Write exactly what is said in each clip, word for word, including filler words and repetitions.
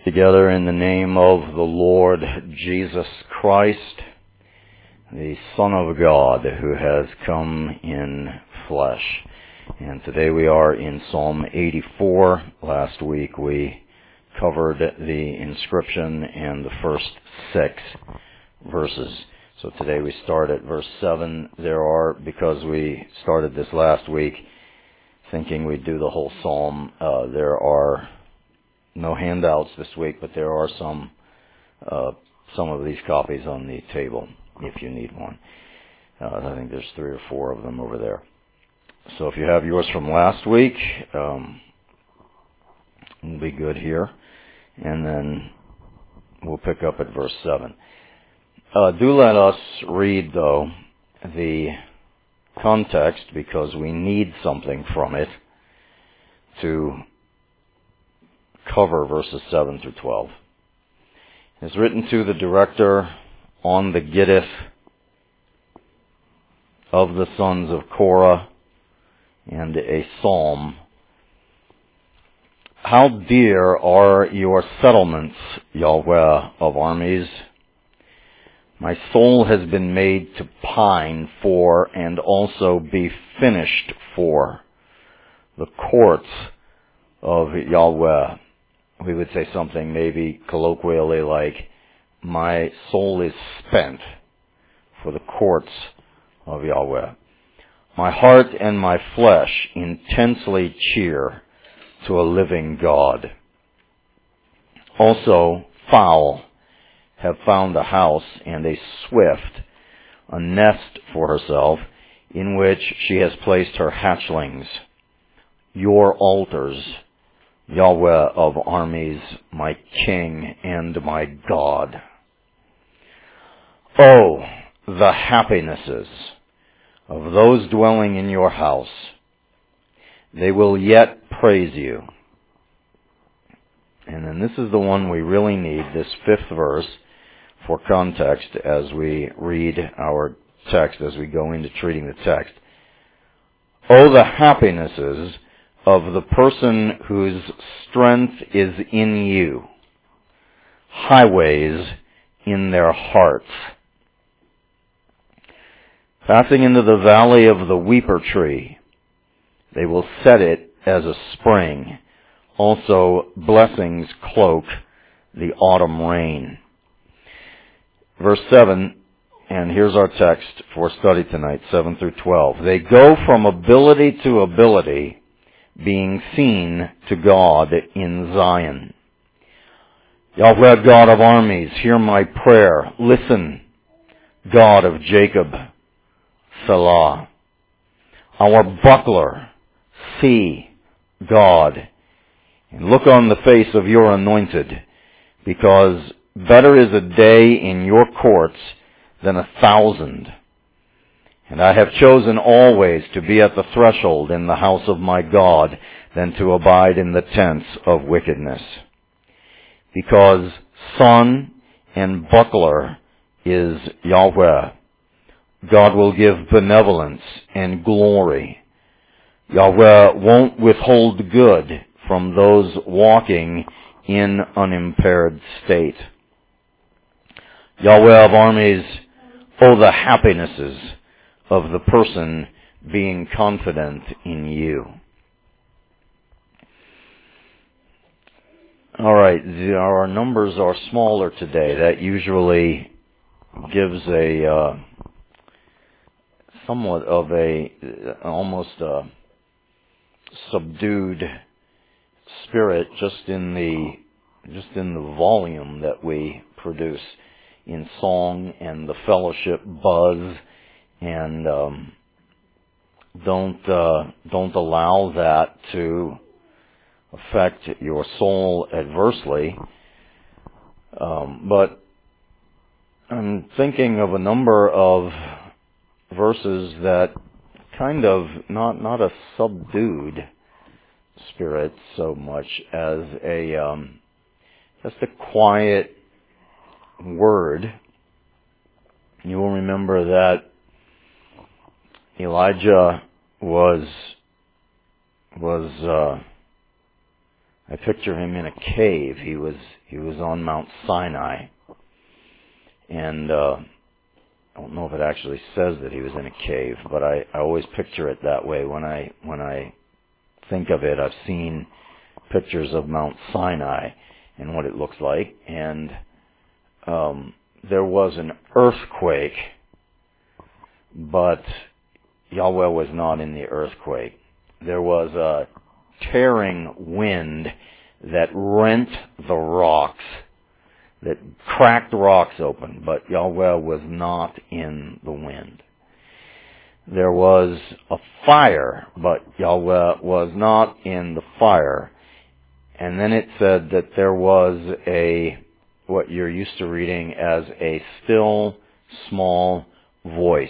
Together in the name of the Lord Jesus Christ, the Son of God who has come in flesh. And today we are in Psalm eighty-four. Last week we covered the inscription and the first six verses. So today we start at verse seven. There are, because we started this last week thinking we'd do the whole psalm, uh, there are no handouts this week, but there are some uh, some of these copies on the table if you need one. Uh, I think there's three or four of them over there. So if you have yours from last week, um, we'll be good here. And then we'll pick up at verse seven. Uh, do let us read, though, the context, because we need something from it to cover verses seven through twelve. It's written to the director on the Gittith of the sons of Korah, and a psalm. How dear are your settlements, Yahweh of armies! My soul has been made to pine for and also be finished for the courts of Yahweh. We would say something maybe colloquially like, my soul is spent for the courts of Yahweh. My heart and my flesh intensely cheer to a living God. Also, fowl have found a house, and a swift a nest for herself, in which she has placed her hatchlings. Your altars, Yahweh of armies, my King and my God. Oh, the happinesses of those dwelling in your house. They will yet praise you. And then this is the one we really need, this fifth verse, for context as we read our text, as we go into treating the text. Oh, the happinesses of the person whose strength is in you, highways in their hearts. Passing into the valley of the weeper tree, they will set it as a spring. Also, blessings cloak the autumn rain. Verse seven, and here's our text for study tonight, seven through twelve. They go from ability to ability, being seen to God in Zion. Yahweh, God of armies, hear my prayer. Listen, God of Jacob, Selah. Our buckler, see, God, and look on the face of your anointed, because better is a day in your courts than a thousand. And I have chosen always to be at the threshold in the house of my God than to abide in the tents of wickedness. Because son and buckler is Yahweh. God will give benevolence and glory. Yahweh won't withhold good from those walking in unimpaired state. Yahweh of armies, oh, the happinesses of the person being confident in you. All right, our numbers are smaller today. That usually gives a uh, somewhat of a almost a subdued spirit just in the just in the volume that we produce in song and the fellowship buzz, and um, don't uh, don't allow that to affect your soul adversely. Um, but I'm thinking of a number of verses that kind of not not a subdued spirit so much as a um, just a quiet word. You will remember that Elijah was was uh, I picture him in a cave. He was he was on Mount Sinai, and uh, I don't know if it actually says that he was in a cave, but I, I always picture it that way when I when I think of it. I've seen pictures of Mount Sinai and what it looks like, and um, there was an earthquake, but Yahweh was not in the earthquake. There was a tearing wind that rent the rocks, that cracked rocks open, but Yahweh was not in the wind. There was a fire, but Yahweh was not in the fire. And then it said that there was a, what you're used to reading as a still small voice.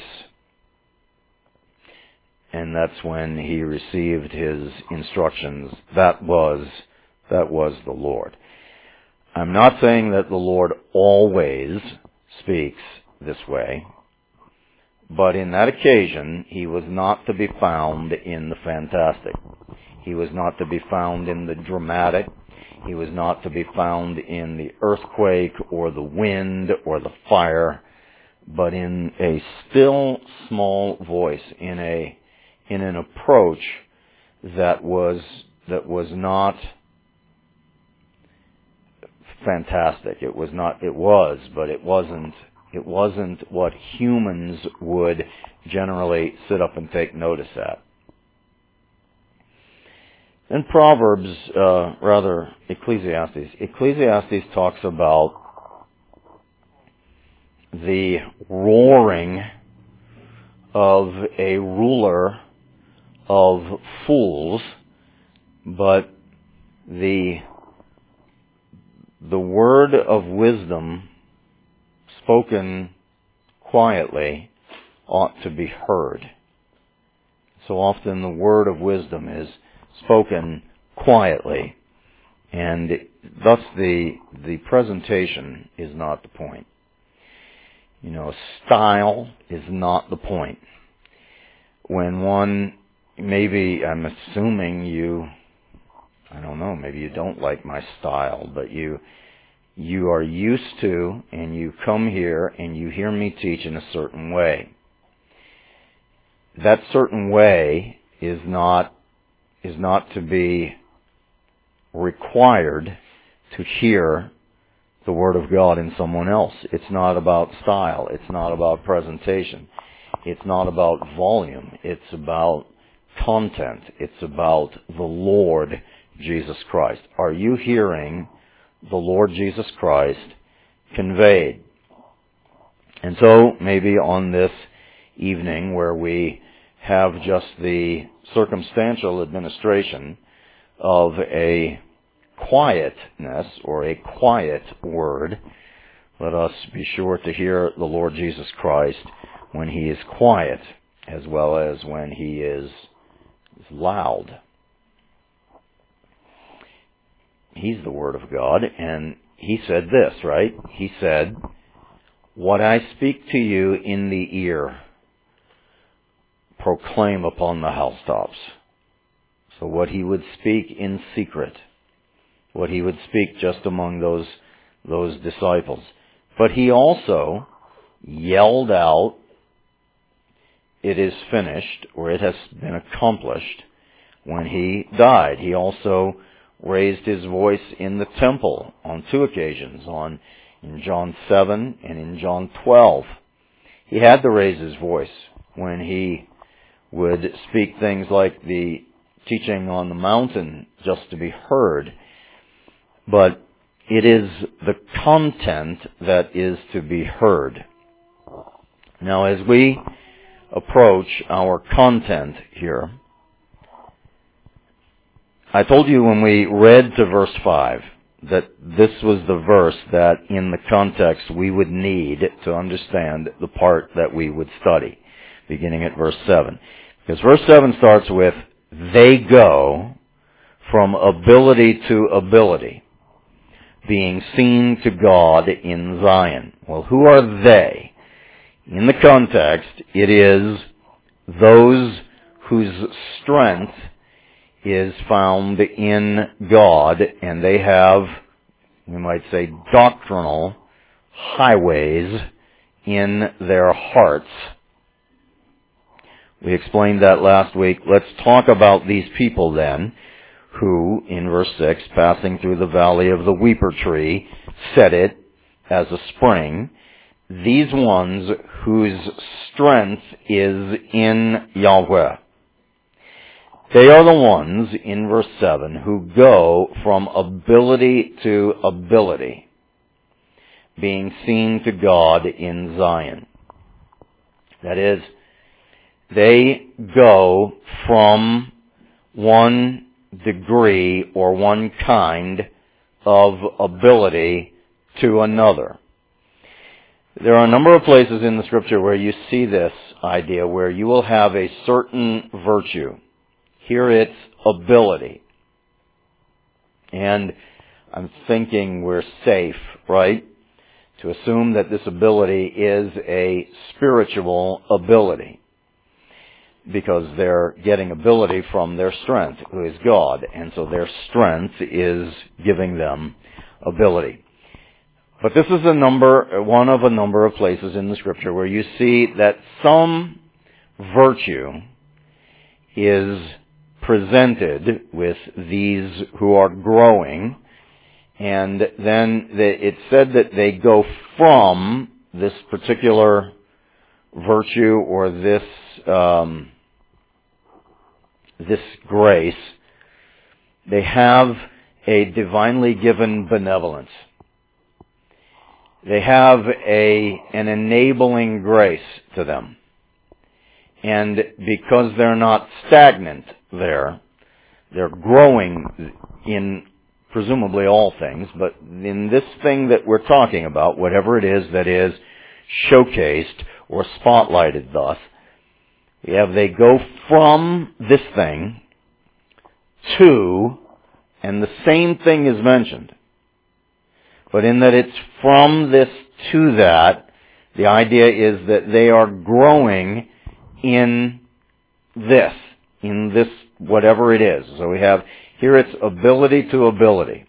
And that's when he received his instructions. That was, that was the Lord. I'm not saying that the Lord always speaks this way, but in that occasion, he was not to be found in the fantastic. He was not to be found in the dramatic. He was not to be found in the earthquake or the wind or the fire, but in a still small voice, in a in an approach that was that was not fantastic. It was not it was, but it wasn't it wasn't what humans would generally sit up and take notice at. In Proverbs, uh, rather Ecclesiastes, Ecclesiastes talks about the roaring of a ruler of fools, but the the word of wisdom spoken quietly ought to be heard. So often the word of wisdom is spoken quietly, and thus the the presentation is not the point. You know, style is not the point. When one, maybe, I'm assuming you, I don't know, maybe you don't like my style, but you you are used to, and you come here and you hear me teach in a certain way. That certain way is not is not to be required to hear the Word of God in someone else. It's not about style. It's not about presentation. It's not about volume. It's about content. It's about the Lord Jesus Christ. Are you hearing the Lord Jesus Christ conveyed? And so maybe on this evening where we have just the circumstantial administration of a quietness or a quiet word, let us be sure to hear the Lord Jesus Christ when he is quiet as well as when he is loud. He's the Word of God, and he said this, right? He said, "What I speak to you in the ear, proclaim upon the housetops." So what he would speak in secret, what he would speak just among those those disciples. But he also yelled out, "It is finished," or "It has been accomplished," when he died. He also raised his voice in the temple on two occasions, on in John seven and in John twelve. He had to raise his voice when he would speak things like the teaching on the mountain just to be heard. But it is the content that is to be heard. Now, as we approach our content here, I told you when we read to verse five that this was the verse that in the context we would need to understand the part that we would study, beginning at verse seven. Because verse seven starts with, "They go from ability to ability, being seen to God in Zion." Well, who are they? In the context, it is those whose strength is found in God, and they have, we might say, doctrinal highways in their hearts. We explained that last week. Let's talk about these people then, who, in verse six, passing through the valley of the weeper tree, set it as a spring. These ones whose strength is in Yahweh. They are the ones, in verse seven, who go from ability to ability, being seen to God in Zion. That is, they go from one degree or one kind of ability to another. There are a number of places in the Scripture where you see this idea, where you will have a certain virtue. Here it's ability. And I'm thinking we're safe, right, to assume that this ability is a spiritual ability, because they're getting ability from their strength, who is God, and so their strength is giving them ability. But this is a number, one of a number of places in the Scripture where you see that some virtue is presented with these who are growing, and then it said that they go from this particular virtue or this um, this grace. They have a divinely given benevolence. They have a an enabling grace to them. And because they're not stagnant there, they're growing in presumably all things, but in this thing that we're talking about, whatever it is that is showcased or spotlighted thus, we have they go from this thing to, and the same thing is mentioned, but in that it's from this to that, the idea is that they are growing in this, in this whatever it is. So we have, here it's ability to ability.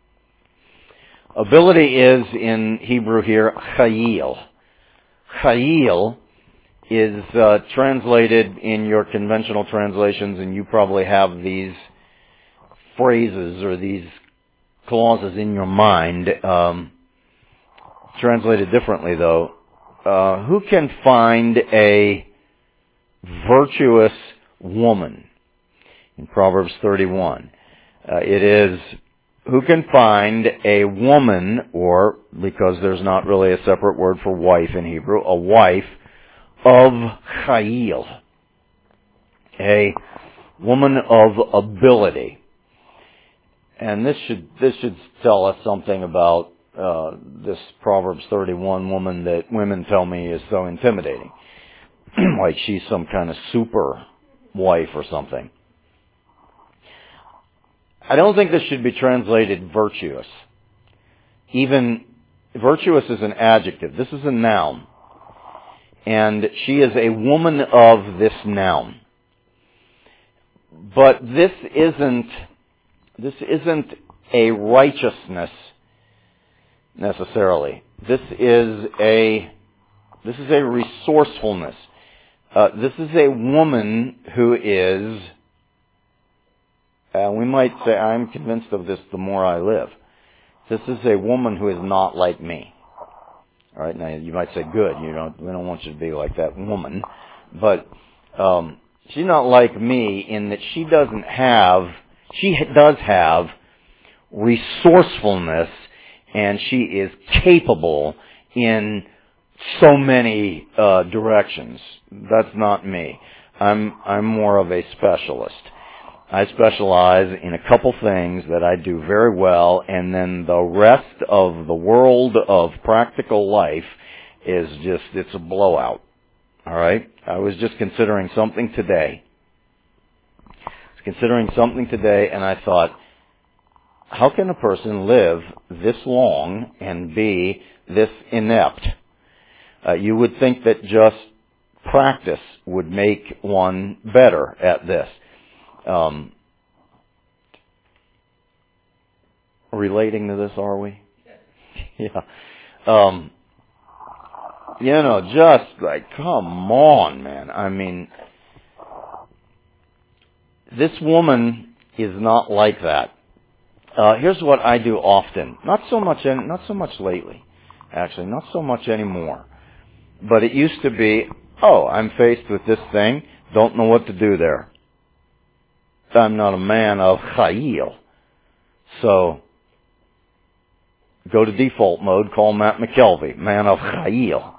Ability is, in Hebrew here, chayil. Chayil is uh, translated in your conventional translations, and you probably have these phrases or these clauses in your mind, um, translated differently though. Uh, who can find a virtuous woman? In Proverbs thirty-one. Uh, it is, who can find a woman, or, because there's not really a separate word for wife in Hebrew, a wife of chayil, a woman of ability. And this should this should tell us something about uh, this Proverbs thirty-one woman that women tell me is so intimidating. Like she's some kind of super wife or something. I don't think this should be translated virtuous. Even virtuous is an adjective. This is a noun. And she is a woman of this noun. But this isn't this isn't a righteousness necessarily. This is a this is a resourcefulness. Uh, this is a woman who is, uh, we might say, I'm convinced of this the more I live. This is a woman who is not like me. All right, now you might say, good, you don't, we don't want you to be like that woman. But um, she's not like me in that she doesn't have, she does have resourcefulness, and she is capable in so many uh, directions. That's not me. I'm I'm more of a specialist. I specialize in a couple things that I do very well, and then the rest of the world of practical life is just, it's a blowout. All right? I was just considering something today. I was considering something today, and I thought, how can a person live this long and be this inept? Uh, you would think that just practice would make one better at this. Um, relating to this, are we? Yeah. Um, you know, just like, come on, man. I mean, this woman is not like that. Uh, here's what I do often. Not so much, not so much lately, actually. Not so much anymore. But it used to be, oh, I'm faced with this thing. Don't know what to do there. I'm not a man of chayil. So, go to default mode, call Matt McKelvey, man of chayil.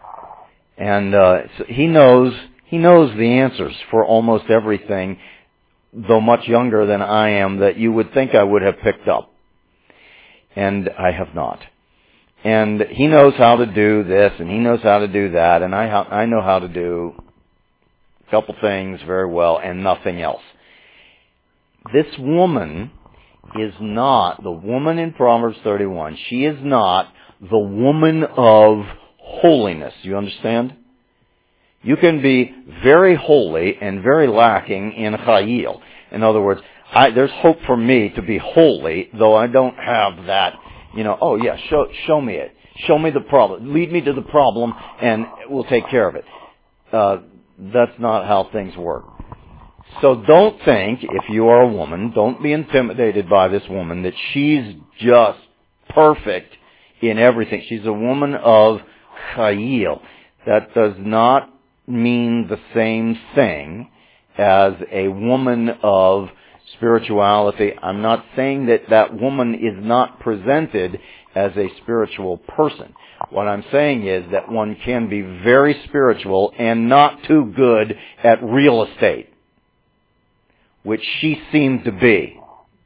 And uh, so he knows, he knows the answers for almost everything, though much younger than I am, that you would think I would have picked up. And I have not. And he knows how to do this, and he knows how to do that, and I, I know how to do a couple things very well, and nothing else. This woman is not, the woman in Proverbs thirty-one, she is not the woman of holiness. You understand? You can be very holy and very lacking in chayil. In other words, I, there's hope for me to be holy, though I don't have that, you know, oh yeah, show, show me it. Show me the problem. Lead me to the problem and we'll take care of it. Uh, that's not how things work. So don't think, if you are a woman, don't be intimidated by this woman, that she's just perfect in everything. She's a woman of chayil. That does not mean the same thing as a woman of spirituality. I'm not saying that that woman is not presented as a spiritual person. What I'm saying is that one can be very spiritual and not too good at real estate, which she seemed to be.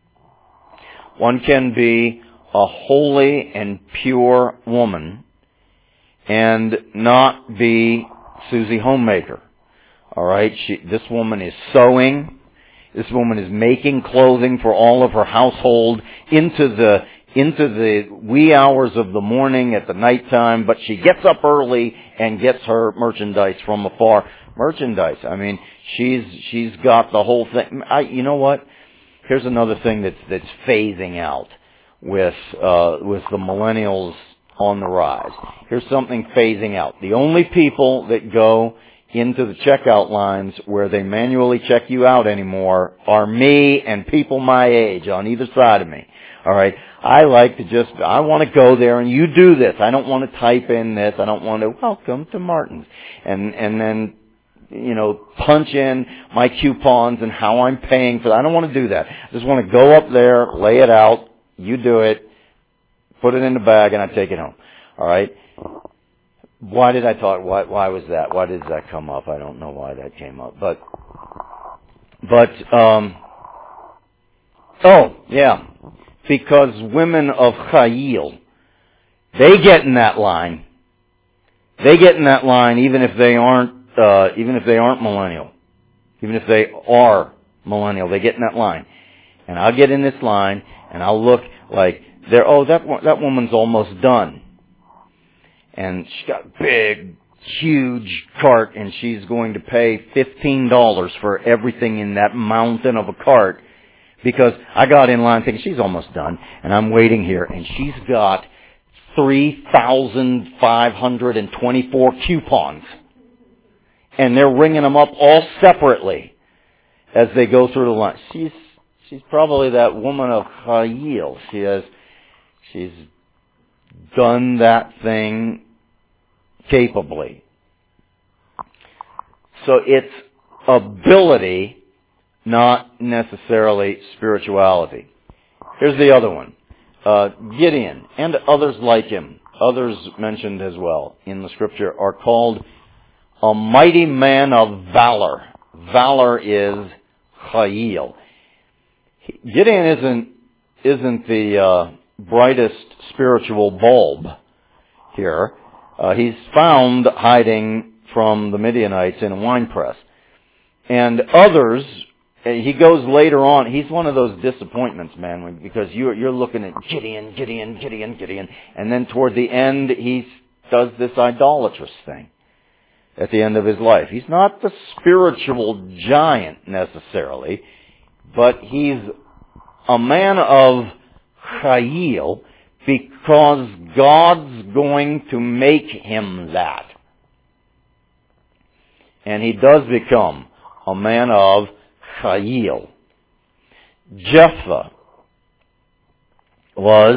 One can be a holy and pure woman and not be Susie Homemaker. All right, she, this woman is sewing. This woman is making clothing for all of her household into the into the wee hours of the morning at the nighttime. But she gets up early and gets her merchandise from afar. Merchandise. I mean, she's she's got the whole thing. I, you know what? Here's another thing that's that's phasing out with uh, with the millennials on the rise. Here's something phasing out. The only people that go into the checkout lines where they manually check you out anymore are me and people my age on either side of me. All right. I like to just, I want to go there and you do this. I don't want to type in this. I don't want to, welcome to Martin's. And, and then, you know, punch in my coupons and how I'm paying for that. I don't want to do that. I just want to go up there, lay it out, you do it, put it in the bag, and I take it home. All right? Why did I talk, why, why was that? Why did that come up? I don't know why that came up. But, but, um, oh, yeah. Because women of chayil, they get in that line. They get in that line even if they aren't, uh, even if they aren't millennial. Even if they are millennial, they get in that line. And I'll get in this line and I'll look like they're, oh, that that woman's almost done. And she's got a big, huge cart and she's going to pay fifteen dollars for everything in that mountain of a cart. Because I got in line thinking she's almost done, and I'm waiting here, and she's got three thousand five hundred twenty-four coupons. And they're ringing them up all separately as they go through the line. She's she's probably that woman of chayil. She has she's done that thing capably. So it's ability, not necessarily spirituality. Here's the other one. Uh, Gideon and others like him, others mentioned as well in the scripture, are called a mighty man of valor. Valor is chayil. Gideon isn't, isn't the uh, brightest spiritual bulb here. Uh, he's found hiding from the Midianites in a wine press. And others, he goes later on, he's one of those disappointments, man, because you're, you're looking at Gideon, Gideon, Gideon, Gideon, and then toward the end, he does this idolatrous thing at the end of his life. He's not the spiritual giant necessarily, but he's a man of Chayil because God's going to make him that. And he does become a man of Chayil. Jephthah was,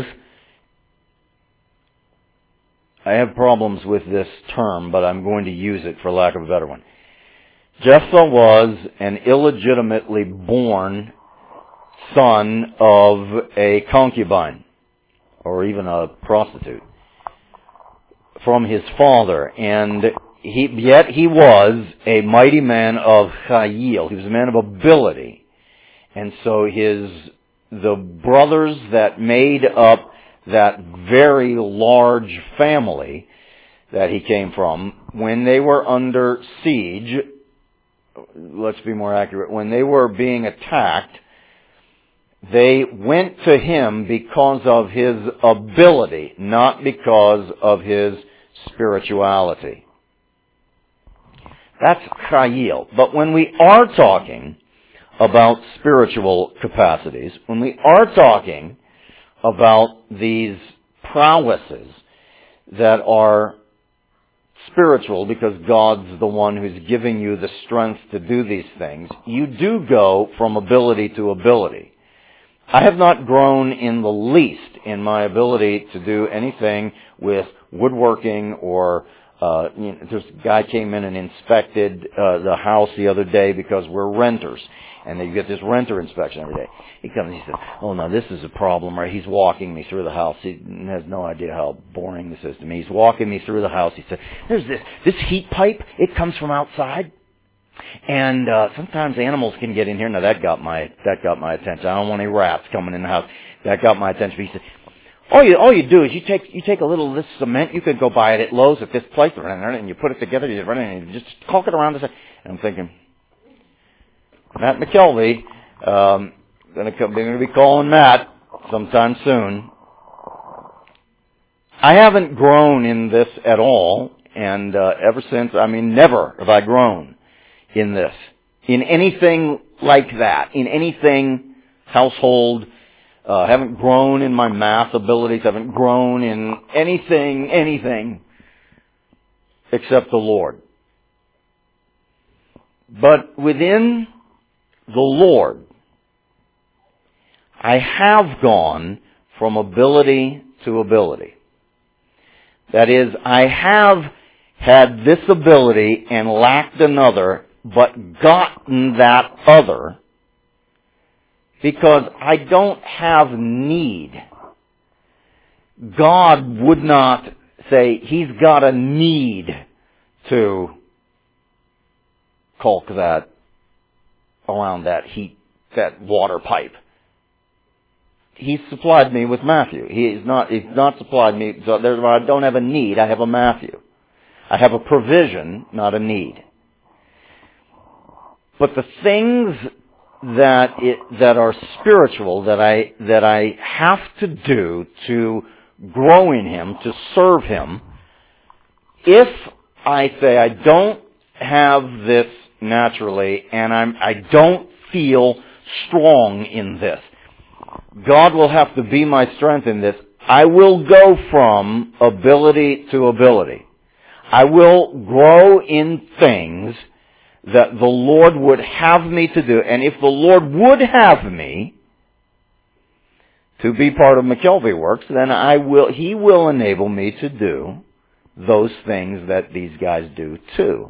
I have problems with this term, but I'm going to use it for lack of a better one. Jephthah was an illegitimately born son of a concubine, or even a prostitute, from his father. And he, yet he was a mighty man of Chayil. He was a man of ability. And so his, the brothers that made up that very large family that he came from, when they were under siege, let's be more accurate, when they were being attacked, they went to him because of his ability, not because of his spirituality. That's Chayil. But when we are talking about spiritual capacities, when we are talking about these prowesses that are spiritual because God's the one who's giving you the strength to do these things, you do go from ability to ability. I have not grown in the least in my ability to do anything with woodworking or uh, you know, this guy came in and inspected uh, the house the other day because we're renters. And they get this renter inspection every day. He comes and he says, oh, no, this is a problem. Right? He's walking me through the house. He has no idea how boring this is to me. He's walking me through the house. He said, there's this, this heat pipe. It comes from outside. And uh, sometimes animals can get in here. Now, that got my that got my attention. I don't want any rats coming in the house. That got my attention. But he said, all you, all you do is you take you take a little of this cement. You could go buy it at Lowe's at this place. And you put it together. You run it and you just caulk it around. The side. And I'm thinking, Matt McKelvey, um, gonna come, they're going to be calling Matt sometime soon. I haven't grown in this at all, and uh, ever since, I mean, never have I grown in this, in anything like that, in anything household. Uh, haven't grown in my math abilities. Haven't grown in anything, anything except the Lord. But within the Lord, I have gone from ability to ability. That is, I have had this ability and lacked another, but gotten that other because I don't have need. God would not say He's got a need to caulk that around that heat, that water pipe. He's supplied me with Matthew. He is not, he's not supplied me, so there's, I don't have a need, I have a Matthew. I have a provision, not a need. But the things that it, that are spiritual, that I, that I have to do to grow in Him, to serve Him, if I say I don't have this naturally, and I'm, I don't feel strong in this, God will have to be my strength in this. I will go from ability to ability. I will grow in things that the Lord would have me to do. And if the Lord would have me to be part of McKelvey Works, then I will, He will enable me to do those things that these guys do too.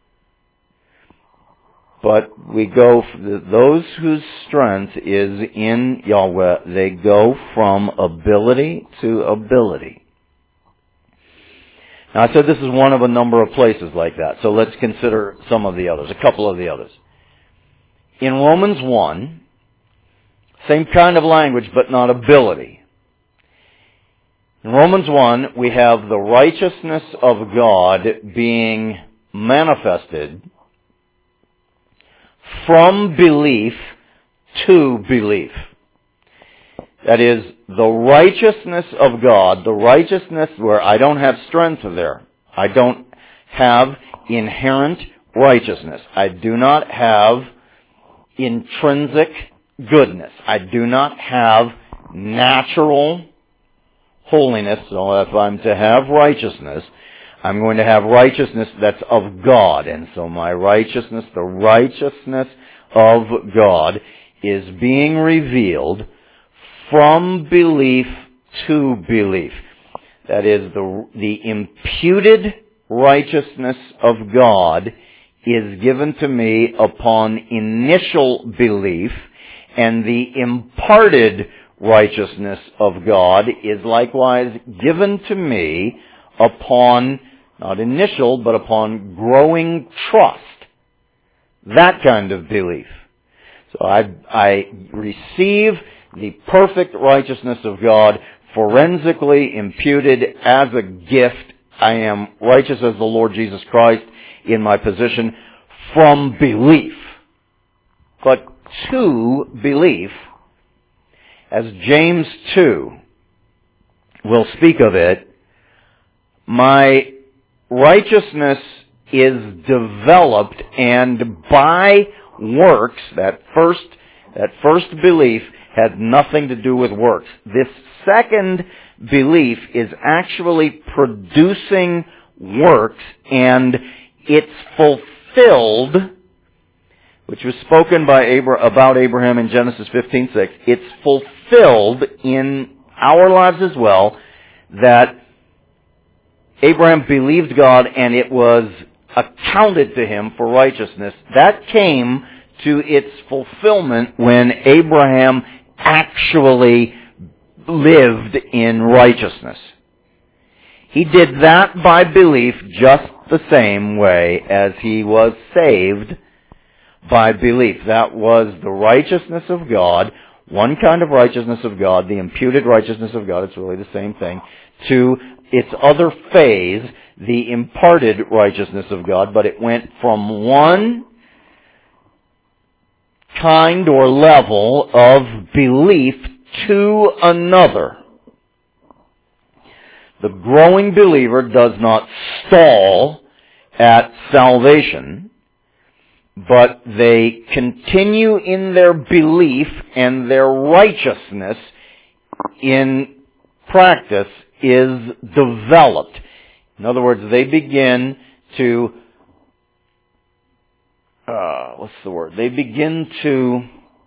But we go, those whose strength is in Yahweh, they go from ability to ability. Now, I said this is one of a number of places like that, so let's consider some of the others, a couple of the others. In Romans one, same kind of language, but not ability. In Romans one, we have the righteousness of God being manifested from belief to belief. That is, the righteousness of God, the righteousness where I don't have strength there. I don't have inherent righteousness. I do not have intrinsic goodness. I do not have natural holiness. So if I'm to have righteousness, I'm going to have righteousness that's of God. And so my righteousness, the righteousness of God, is being revealed from belief to belief. That is, the, the imputed righteousness of God is given to me upon initial belief, and the imparted righteousness of God is likewise given to me upon, not initial, but upon growing trust. That kind of belief. So I, I receive the perfect righteousness of God, forensically imputed as a gift. I am righteous as the Lord Jesus Christ in my position from belief. But to belief, as James two will speak of it, my righteousness is developed, and by works, that first, that first belief had nothing to do with works. This second belief is actually producing works, and it's fulfilled, which was spoken by Abra- about Abraham in Genesis fifteen six. It's fulfilled in our lives as well, that Abraham believed God and it was accounted to him for righteousness. That came to its fulfillment when Abraham actually lived in righteousness. He did that by belief just the same way as he was saved by belief. That was the righteousness of God, one kind of righteousness of God, the imputed righteousness of God, it's really the same thing, to its other phase, the imparted righteousness of God, but it went from one kind or level of belief to another. The growing believer does not stall at salvation, but they continue in their belief, and their righteousness in practice is developed. In other words, they begin to, uh, what's the word? They begin to,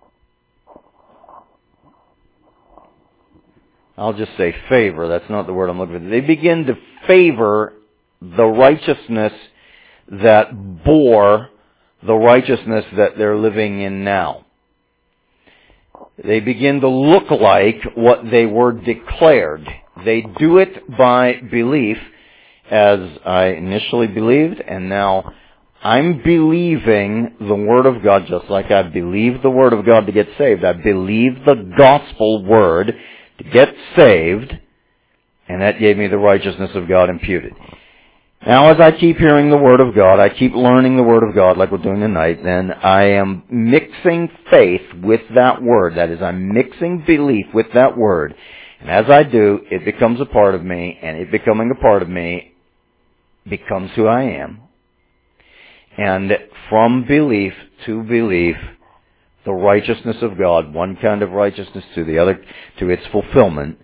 I'll just say favor, that's not the word I'm looking for. They begin to favor the righteousness that bore the righteousness that they're living in now. They begin to look like what they were declared. They do it by belief, as I initially believed, and now I'm believing the Word of God just like I believed the Word of God to get saved. I believe the gospel word to get saved, and that gave me the righteousness of God imputed. Now, as I keep hearing the Word of God, I keep learning the Word of God like we're doing tonight, then I am mixing faith with that Word. That is, I'm mixing belief with that Word. And as I do, it becomes a part of me, and it becoming a part of me becomes who I am. And from belief to belief, the righteousness of God, one kind of righteousness to the other, to its fulfillment,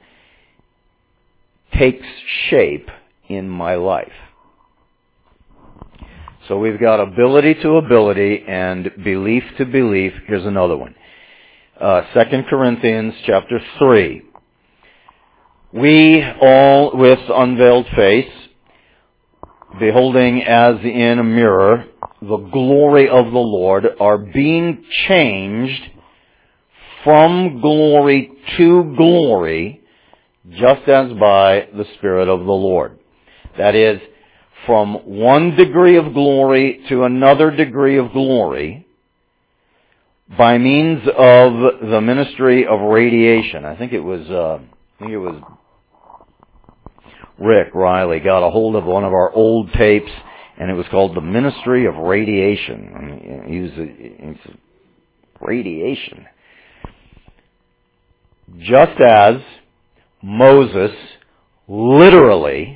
takes shape in my life. So we've got ability to ability and belief to belief. Here's another one. Uh, Second Corinthians chapter three. We all with unveiled face, beholding as in a mirror the glory of the Lord, are being changed from glory to glory, just as by the Spirit of the Lord. That is, from one degree of glory to another degree of glory, by means of the ministry of radiation. I think it was, uh, I think it was Rick Riley got a hold of one of our old tapes, and it was called the Ministry of Radiation. He was, he was radiation. Just as Moses literally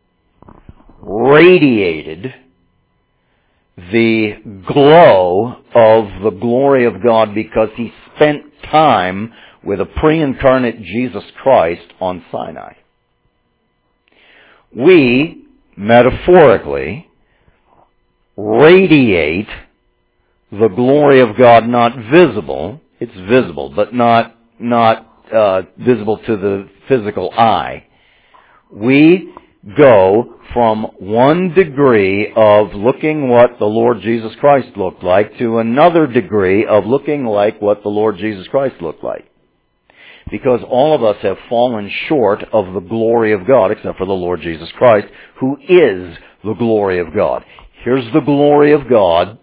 radiated the glow of the glory of God because he spent time with a pre-incarnate Jesus Christ on Sinai. We, metaphorically, radiate the glory of God, not visible. It's visible, but not, not uh, visible to the physical eye. We go from one degree of looking what the Lord Jesus Christ looked like to another degree of looking like what the Lord Jesus Christ looked like. Because all of us have fallen short of the glory of God, except for the Lord Jesus Christ, who is the glory of God. Here's the glory of God.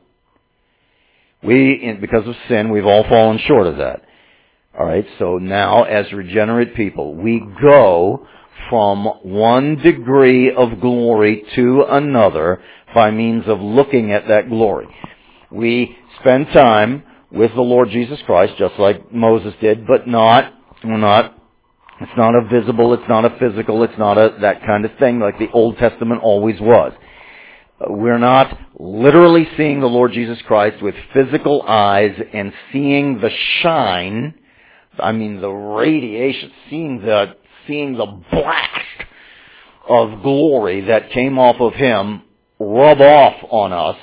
We, because of sin, we've all fallen short of that. Alright, so now as regenerate people, we go from one degree of glory to another by means of looking at that glory. We spend time with the Lord Jesus Christ, just like Moses did, but not, we're not, it's not a visible, it's not a physical, it's not a, that kind of thing like the Old Testament always was. We're not literally seeing the Lord Jesus Christ with physical eyes and seeing the shine, I mean the radiation, seeing the seeing the blast of glory that came off of him rub off on us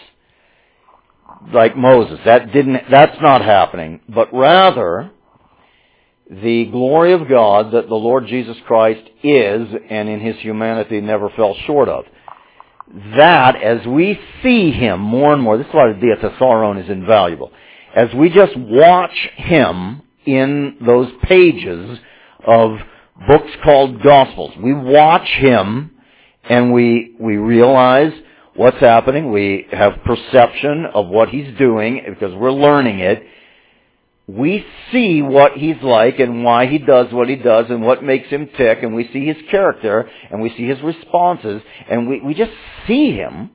like Moses. That didn't, that's not happening. But rather, the glory of God that the Lord Jesus Christ is and in his humanity never fell short of. That, as we see him more and more, this is why the Diatessaron is invaluable. As we just watch him in those pages of books called Gospels, we watch him and we we realize what's happening. We have perception of what he's doing because we're learning it. We see what he's like and why he does what he does and what makes him tick, and we see his character and we see his responses, and we, we just see him,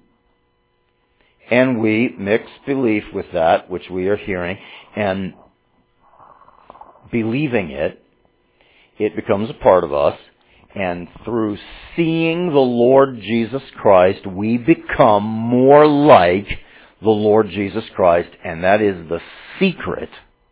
and we mix belief with that which we are hearing, and believing it, it becomes a part of us, and through seeing the Lord Jesus Christ, we become more like the Lord Jesus Christ, and that is the secret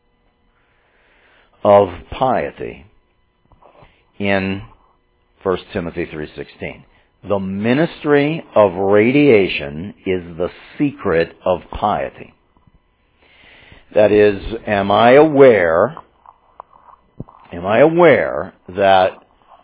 of piety in First Timothy three sixteen. The ministry of radiation is the secret of piety. That is, am I aware, am I aware that,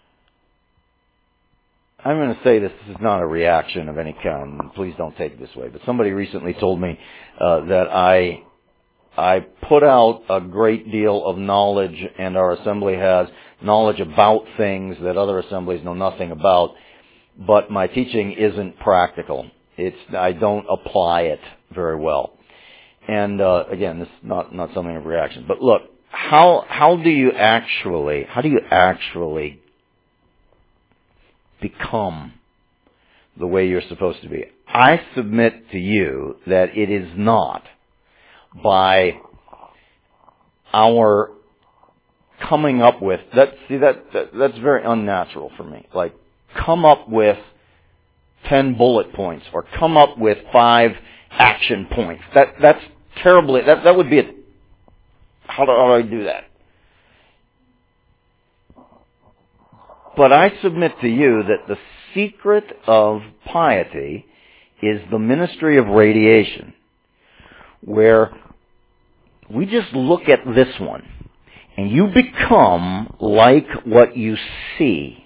I'm going to say this, this is not a reaction of any kind, please don't take it this way, but somebody recently told me uh, that I I put out a great deal of knowledge, and our assembly has knowledge about things that other assemblies know nothing about, but my teaching isn't practical. It's, I don't apply it very well. And uh, again, this is not, not something of reaction. But look, how how do you actually how do you actually become the way you're supposed to be? I submit to you that it is not by our coming up with that. See, that, that that's very unnatural for me. Like, come up with ten bullet points or come up with five action points. That that's terribly. That that would be a. How do, how do I do that? But I submit to you that the secret of piety is the ministry of radiation, where we just look at this one, and you become like what you see.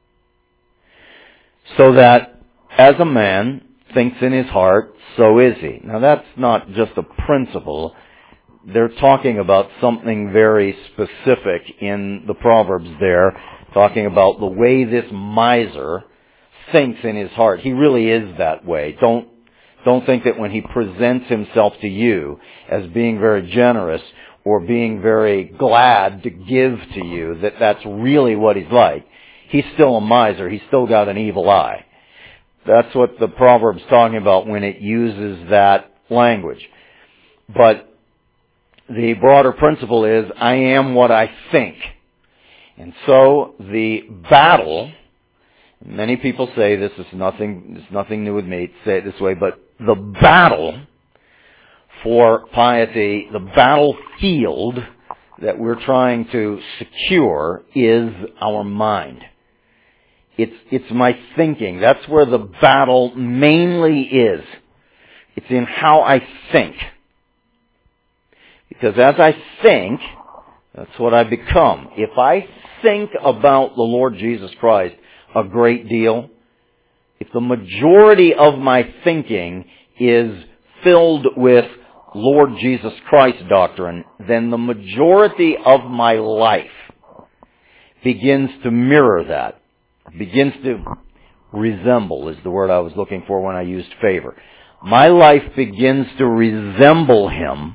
So that, as a man thinks in his heart, so is he. Now that's not just a principle. They're talking about something very specific in the Proverbs there, talking about the way this miser thinks in his heart. He really is that way. Don't Don't think that when he presents himself to you as being very generous or being very glad to give to you, that that's really what he's like. He's still a miser. He's still got an evil eye. That's what the Proverb's talking about when it uses that language. But the broader principle is, I am what I think. And so the battle, many people say this is nothing, it's nothing new with me to say it this way, but the battle for piety, the battlefield that we're trying to secure is our mind. It's, it's my thinking. That's where the battle mainly is. It's in how I think. Because as I think, that's what I become. If I think about the Lord Jesus Christ a great deal, if the majority of my thinking is filled with Lord Jesus Christ doctrine, then the majority of my life begins to mirror that. Begins to resemble is the word I was looking for when I used favor. My life begins to resemble Him,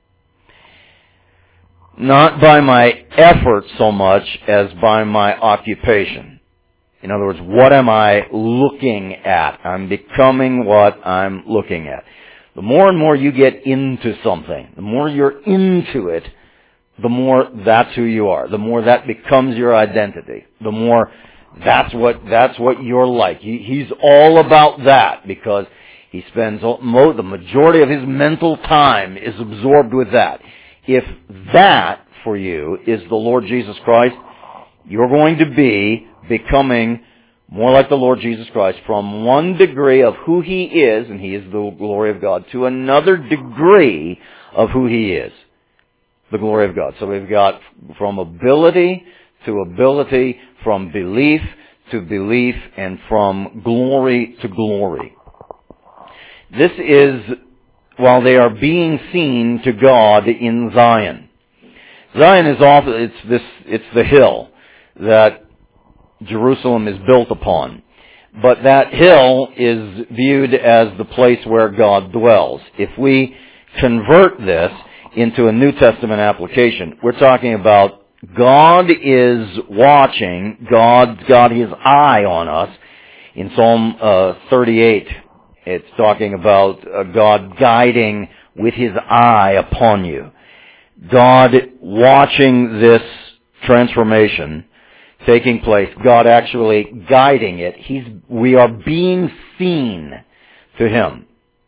not by my effort so much as by my occupation. In other words, what am I looking at? I'm becoming what I'm looking at. The more and more you get into something, the more you're into it, the more that's who you are. The more that becomes your identity. The more that's what that's what you're like. He, he's all about that because he spends mo- the majority of his mental time is absorbed with that. If that for you is the Lord Jesus Christ, you're going to be becoming more like the Lord Jesus Christ from one degree of who He is, and He is the glory of God, to another degree of who He is, the glory of God. So we've got from ability to ability, from belief to belief, and from glory to glory. This is while they are being seen to God in Zion. Zion is off, it's this, it's the hill that Jerusalem is built upon. But that hill is viewed as the place where God dwells. If we convert this into a New Testament application, we're talking about God is watching, God's got His eye on us. In Psalm uh, thirty-eight, it's talking about uh, God guiding with His eye upon you. God watching this transformation taking place, God actually guiding it. He's, we are being seen to Him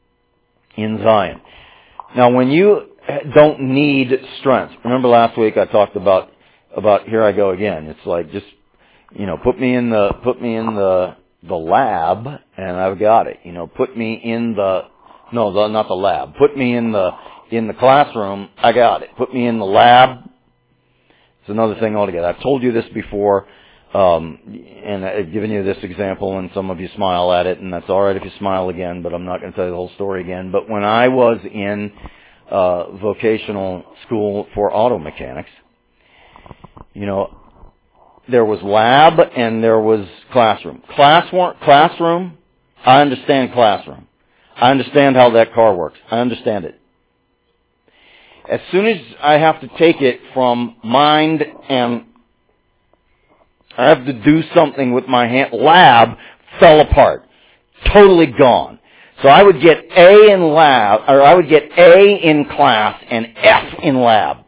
in Zion. Now, when you don't need strength, remember last week I talked about, about here I go again. It's like just, you know, put me in the, put me in the, the lab and I've got it. You know, put me in the, no, the, not the lab. Put me in the, in the classroom, I got it. Put me in the lab, it's another thing altogether. I've told you this before, um, and I've given you this example, and some of you smile at it, and that's all right if you smile again, but I'm not going to tell you the whole story again. But when I was in uh, vocational school for auto mechanics, you know, there was lab and there was classroom. Classroom, classroom, I understand classroom. I understand how that car works. I understand it. As soon as I have to take it from mind and I have to do something with my hand, lab fell apart. Totally gone. So I would get A in lab, or I would get A in class and F in lab.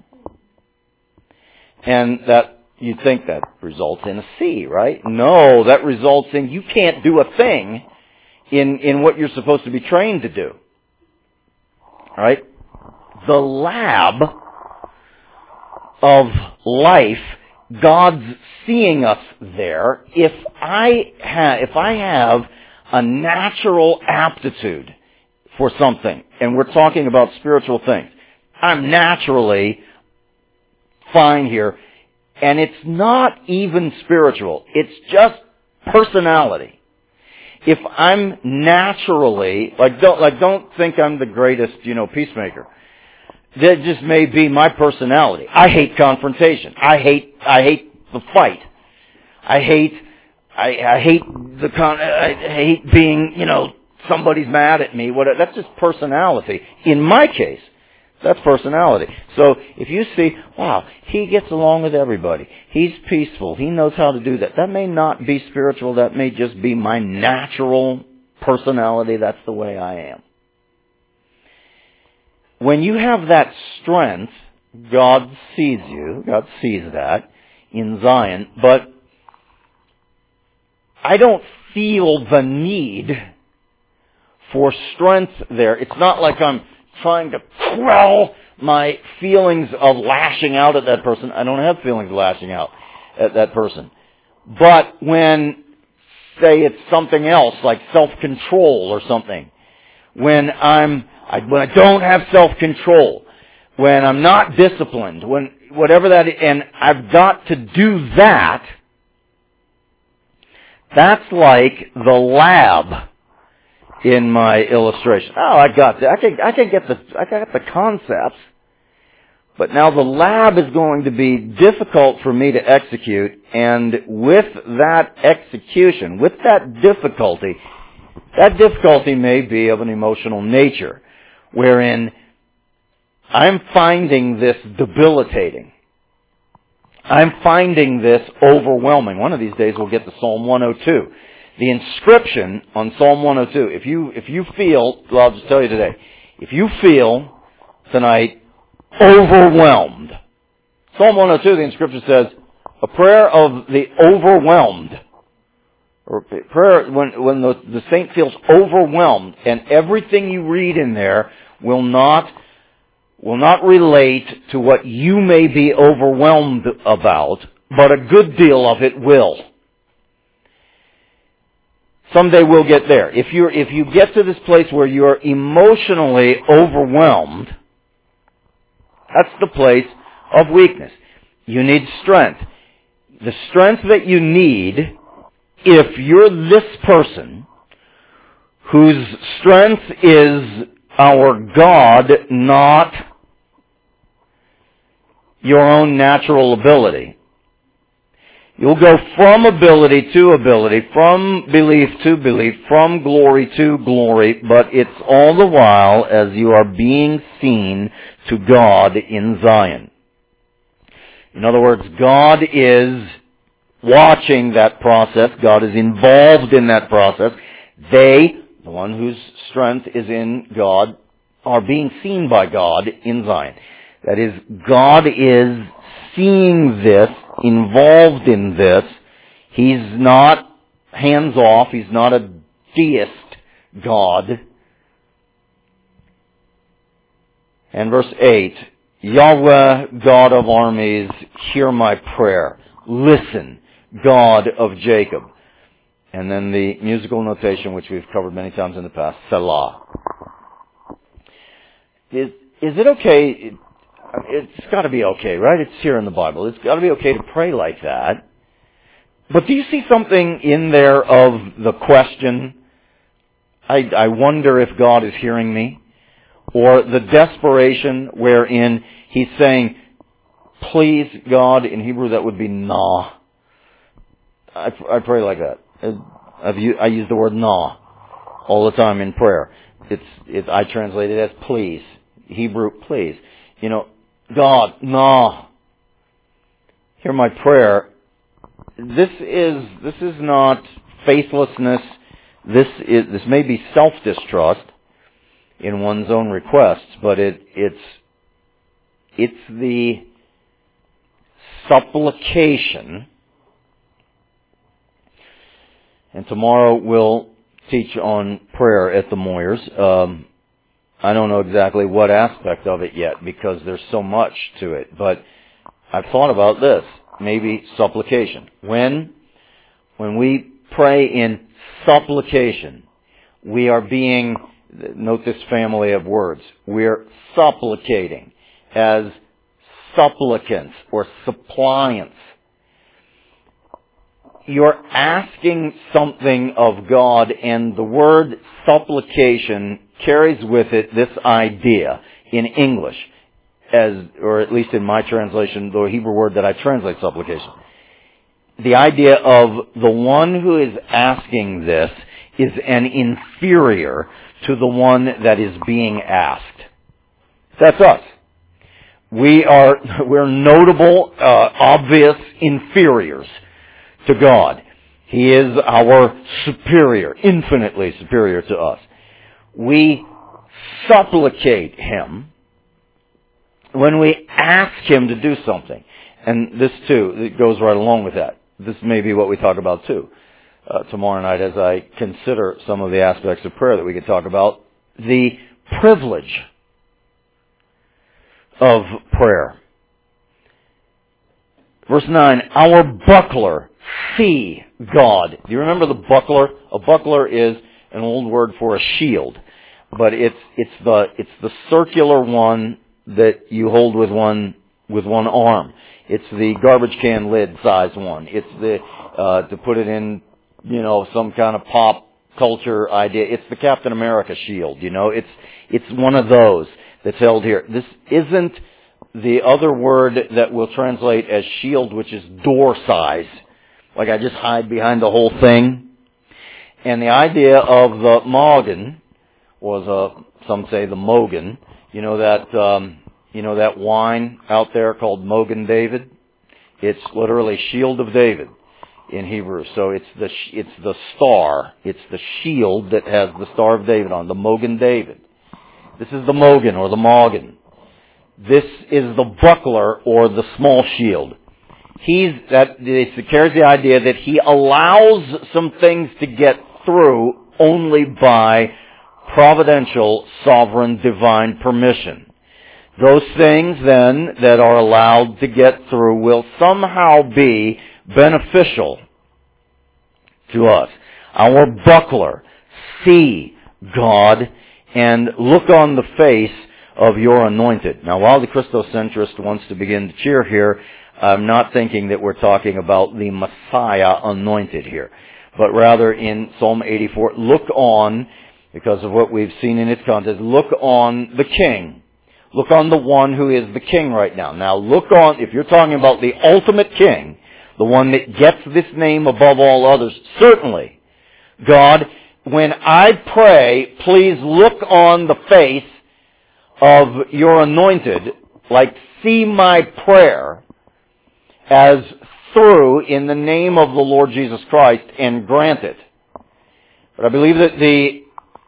And that, you'd think that results in a C, right? No, that results in you can't do a thing in, in what you're supposed to be trained to do. Right? The lab of life, God's seeing us there. If I have, if I have a natural aptitude for something, and we're talking about spiritual things, I'm naturally fine here, and it's not even spiritual. It's just personality. If I'm naturally, like don't, like don't think I'm the greatest, you know, peacemaker. That just may be my personality. I hate confrontation. I hate, I hate the fight. I hate, I, I hate the con, I hate being, you know, somebody's mad at me. What, that's just personality. In my case, that's personality. So if you see, wow, he gets along with everybody. He's peaceful. He knows how to do that. That may not be spiritual. That may just be my natural personality. That's the way I am. When you have that strength, God sees you. God sees that in Zion. But I don't feel the need for strength there. It's not like I'm trying to quell my feelings of lashing out at that person. I don't have feelings of lashing out at that person. But when, say, it's something else, like self-control or something, when I'm, I, when I don't have self-control, when I'm not disciplined, when, whatever that is, and I've got to do that, that's like the lab in my illustration. Oh, I got that. I can, I can get the, I got the concepts. But now the lab is going to be difficult for me to execute, and with that execution, with that difficulty, that difficulty may be of an emotional nature, wherein I'm finding this debilitating. I'm finding this overwhelming. One of these days we'll get to Psalm one oh two. The inscription on Psalm one oh two, if you, if you feel, well, I'll just tell you today, if you feel tonight overwhelmed, Psalm one oh two, the inscription says, a prayer of the overwhelmed, or prayer when, when the, the saint feels overwhelmed, and everything you read in there will not will not relate to what you may be overwhelmed about, but a good deal of it will. Someday we'll get there. If you're, if you get to this place where you're emotionally overwhelmed, that's the place of weakness. You need strength. The strength that you need, if you're this person whose strength is our God, not your own natural ability. You'll go from ability to ability, from belief to belief, from glory to glory, but it's all the while as you are being seen to God in Zion. In other words, God is watching that process. God is involved in that process. They, the one whose strength is in God, are being seen by God in Zion. That is, God is seeing this, involved in this. He's not hands off. He's not a deist God. And verse eight, Yahweh, God of armies, hear my prayer. Listen, God of Jacob. And then the musical notation, which we've covered many times in the past, Selah. Is, is it okay? It's got to be okay, right? It's here in the Bible. It's got to be okay to pray like that. But do you see something in there of the question, I, I wonder if God is hearing me? Or the desperation wherein he's saying, please, God, in Hebrew that would be nah. I, I pray like that. I've, I use the word nah all the time in prayer. It's, it's, I translate it as please. Hebrew, please. You know, God, nah. Hear my prayer. This is, this is not faithlessness. This is, this may be self-distrust in one's own requests, but it, it's, it's the supplication. And tomorrow we'll teach on prayer at the Moyers. Um, I don't know exactly what aspect of it yet because there's so much to it, but I've thought about this. Maybe supplication. When, when we pray in supplication, we are being, note this family of words, we're supplicating as supplicants or suppliants. You're asking something of God, and the word supplication carries with it this idea in English, as, or at least in my translation, the Hebrew word that I translate supplication. The idea of the one who is asking this is an inferior to the one that is being asked. That's us. We are, we're notable, uh, obvious inferiors to God. He is our superior, infinitely superior to us. We supplicate Him when we ask Him to do something. And this too, it goes right along with that. This may be what we talk about too uh, tomorrow night as I consider some of the aspects of prayer that we could talk about. The privilege of prayer. Verse nine, our buckler, see God. Do you remember the buckler? A buckler is an old word for a shield, but it's it's the it's the circular one that you hold with one with one arm. It's the garbage can lid size one. It's the uh, to put it in, you know, some kind of pop culture idea. It's the Captain America shield. You know, it's it's one of those that's held here. This isn't the other word that we'll translate as shield, which is door size. Like I just hide behind the whole thing. And the idea of the Mogan was, uh, some say the Mogan. You know that, um, you know that wine out there called Mogan David? It's literally Shield of David in Hebrew. So it's the, it's the star. It's the shield that has the Star of David on, the Mogan David. This is the Mogan or the Mogan. This is the buckler or the small shield. He's that it carries the idea that he allows some things to get through only by providential, sovereign, divine permission. Those things then that are allowed to get through will somehow be beneficial to us. Our buckler, see God and look on the face of your anointed. Now, while the Christocentrist wants to begin to cheer here, I'm not thinking that we're talking about the Messiah anointed here, but rather in Psalm eighty-four, look on, because of what we've seen in its context, look on the King. Look on the one who is the King right now. Now, look on, if you're talking about the ultimate King, the one that gets this name above all others, certainly, God, when I pray, please look on the face of your anointed, like see my prayer as through in the name of the Lord Jesus Christ and grant it. But I believe that the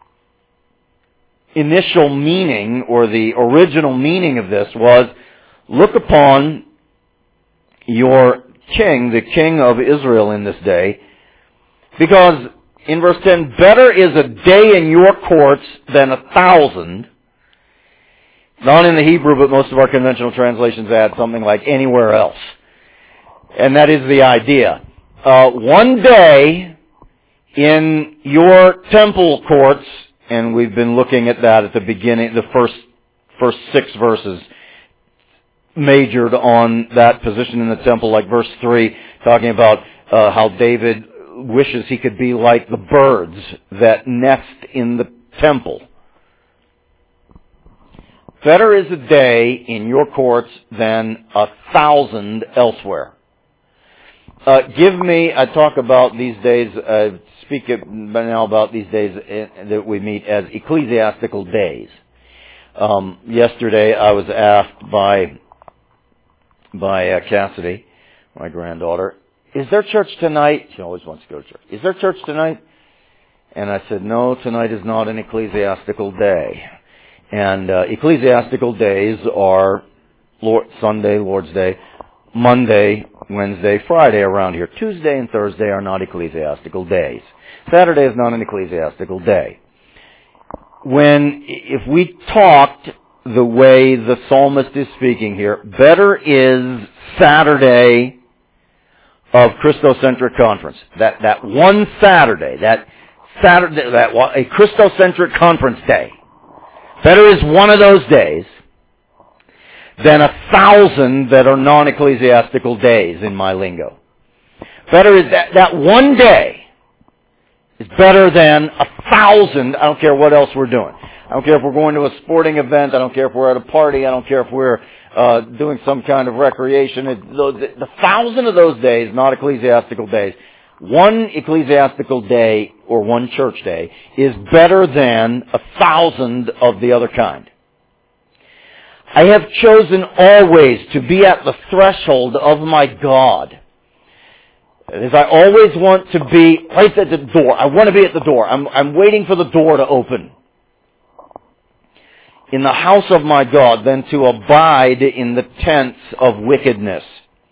initial meaning or the original meaning of this was look upon your king, the king of Israel in this day, because in verse ten, better is a day in your courts than a thousand. Not in the Hebrew, but most of our conventional translations add something like anywhere else. And that is the idea. Uh, one day in your temple courts, and we've been looking at that at the beginning, the first, first six verses majored on that position in the temple, like verse three, talking about uh, how David wishes he could be like the birds that nest in the temple. Better is a day in your courts than a thousand elsewhere. Uh, give me, I talk about these days, uh, speak now about these days that we meet as ecclesiastical days. Um, yesterday I was asked by, by uh, Cassidy, my granddaughter, is there church tonight? She always wants to go to church. Is there church tonight? And I said, no, tonight is not an ecclesiastical day. And uh, ecclesiastical days are Lord, Sunday, Lord's Day, Monday, Wednesday, Friday around here. Tuesday and Thursday are not ecclesiastical days. Saturday is not an ecclesiastical day. When, if we talked the way the psalmist is speaking here, better is Saturday of Christocentric Conference. That, that one Saturday, that Saturday, that a Christocentric Conference day. Better is one of those days than a thousand that are non-ecclesiastical days in my lingo. Better is that, that one day is better than a thousand, I don't care what else we're doing. I don't care if we're going to a sporting event, I don't care if we're at a party, I don't care if we're uh, doing some kind of recreation. It, the, the thousand of those days, not ecclesiastical days, one ecclesiastical day or one church day is better than a thousand of the other kind. I have chosen always to be at the threshold of my God. As I always want to be right at the door. I want to be at the door. I'm, I'm waiting for the door to open. In the house of my God than to abide in the tents of wickedness.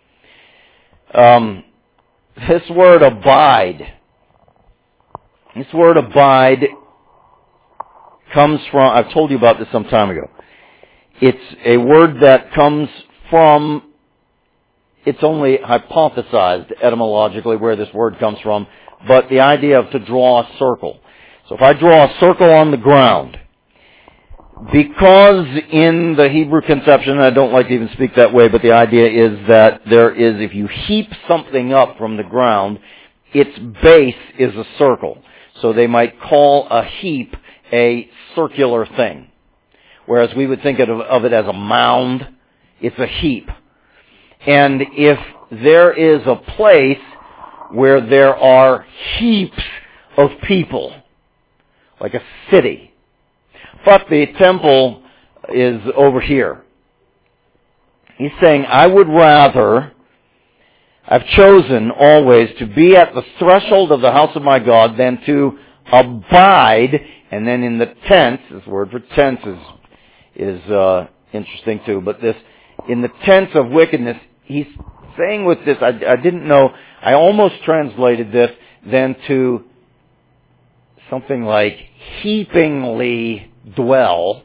Um... This word abide, this word abide comes from, I've told you about this some time ago. It's a word that comes from, it's only hypothesized etymologically where this word comes from, but the idea of to draw a circle. So if I draw a circle on the ground, because in the Hebrew conception, I don't like to even speak that way, but the idea is that there is, if you heap something up from the ground, its base is a circle. So they might call a heap a circular thing. Whereas we would think of, of it as a mound, it's a heap. And if there is a place where there are heaps of people, like a city, but the temple is over here. He's saying, I would rather, I've chosen always to be at the threshold of the house of my God than to abide, and then in the tents, this word for tents is, is uh, interesting too, but this, in the tents of wickedness, he's saying with this, I, I didn't know, I almost translated this then to something like heapingly dwell.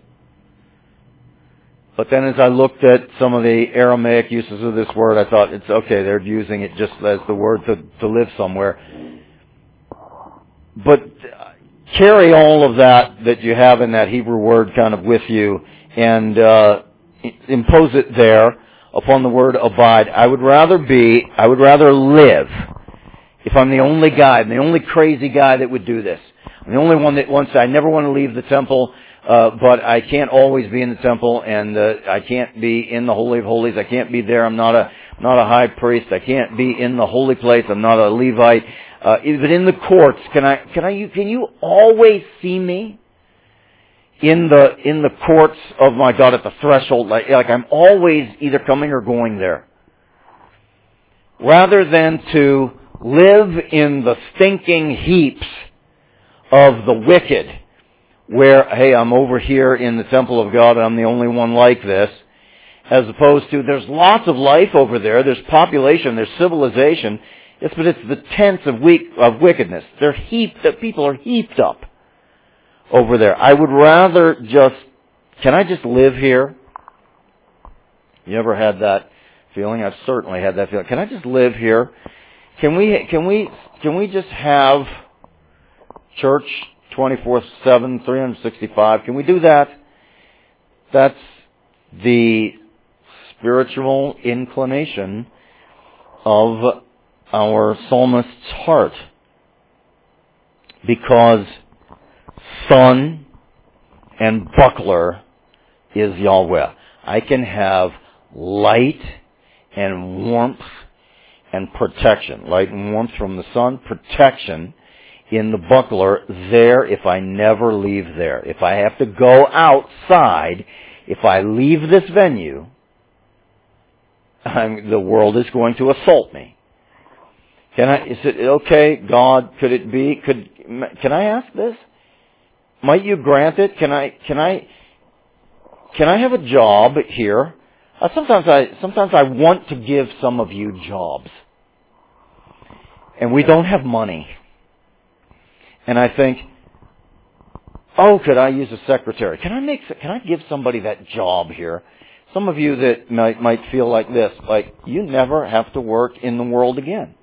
But then as I looked at some of the Aramaic uses of this word, I thought it's okay, they're using it just as the word to, to live somewhere. But carry all of that that you have in that Hebrew word kind of with you and uh, impose it there upon the word abide. I would rather be, I would rather live if I'm the only guy, I'm the only crazy guy that would do this. I'm the only one that wants to, I never want to leave the temple, uh, but I can't always be in the temple, and uh, I can't be in the Holy of Holies. I can't be there. I'm not a not a high priest. I can't be in the holy place. I'm not a Levite. Uh, but in the courts, can I? Can I? Can you always see me in the in the courts of my God at the threshold? Like, like I'm always either coming or going there, rather than to live in the stinking heaps of the wicked, where, hey, I'm over here in the temple of God and I'm the only one like this, as opposed to there's lots of life over there, there's population, there's civilization, yes, but it's the tents of weak, of wickedness. They're heaped, that people are heaped up over there. I would rather just, can I just live here? You ever had that feeling? I've certainly had that feeling. Can I just live here? Can we, can we, can we just have church twenty-four seven, three hundred sixty-five? Can we do that? That's the spiritual inclination of our psalmist's heart. Because sun and buckler is Yahweh. I can have light and warmth and protection. Light and warmth from the sun, protection in the buckler there if I never leave there. If I have to go outside, if I leave this venue, I'm, the world is going to assault me. Can I, is it okay, God, could it be, could, can I ask this? Might you grant it? Can I, can I, can I have a job here? Uh, sometimes I, sometimes I want to give some of you jobs. And we don't have money. And I think, oh, could I use a secretary? Can I make, can I give somebody that job here? Some of you that might, might feel like this, like, you never have to work in the world again.